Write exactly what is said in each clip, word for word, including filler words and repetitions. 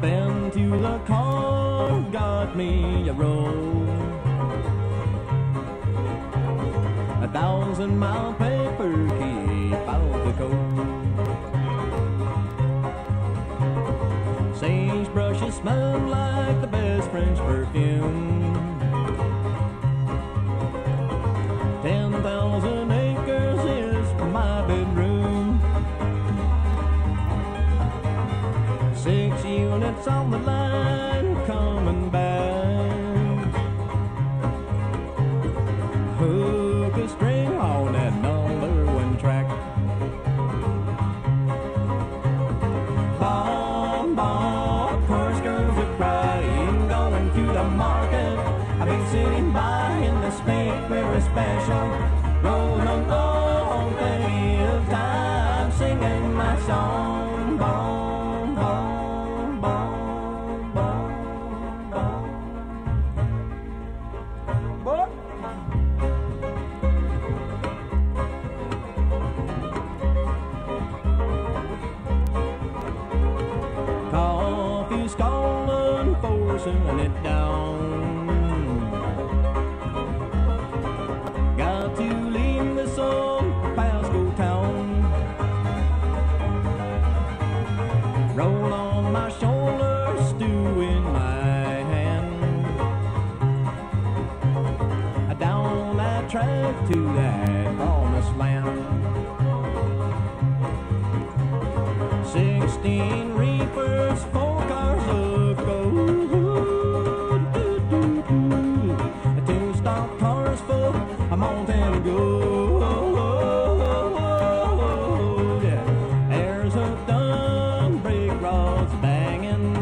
into the car, got me a roll. A thousand mile paper, keep out the cold. Sagebrushes smell like the best French perfume. Ten thousand acres is my bedroom. Six units on the line coming back. Hook a string on that number one track. Bomb, bomb, chorus girls are crying, going to the market. I've been sitting by in the Snake River Special, rolling along plenty of time, singing my song. Bomb, bomb, bomb, bomb, bomb. What? Coffee's calling, forcing it down. Got to leave this old Pasco town. Roll on my shoulders, stew in my hand. Down that track to that promised land. Sixteen reapers, four cars of gold. Two stock cars full of mountain gold. Airs hooked on, brake rods banging.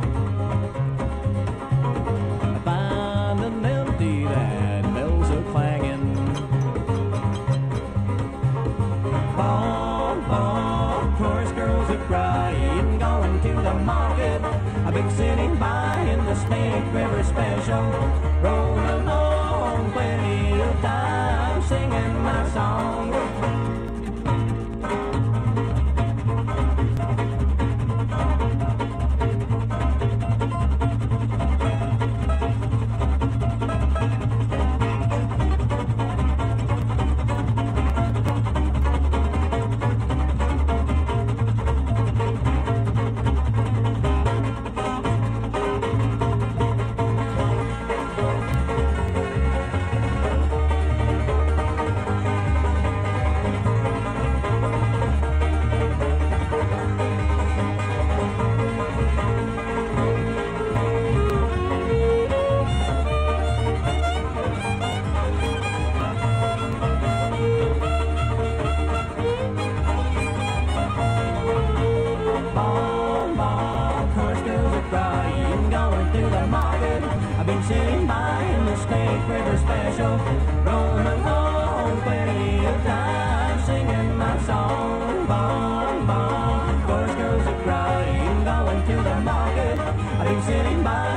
I find an empty, that bells are clanging. Bomb, bomb, chorus girls are crying, going to the market. I've been sitting by in the Snake River Special, rolling along plenty of time, singing my song. I've been sitting by in the Snake River Special, rolling along plenty of time, singing my song. Bon, bon, chorus girls are crying, going to the market. I've been sitting by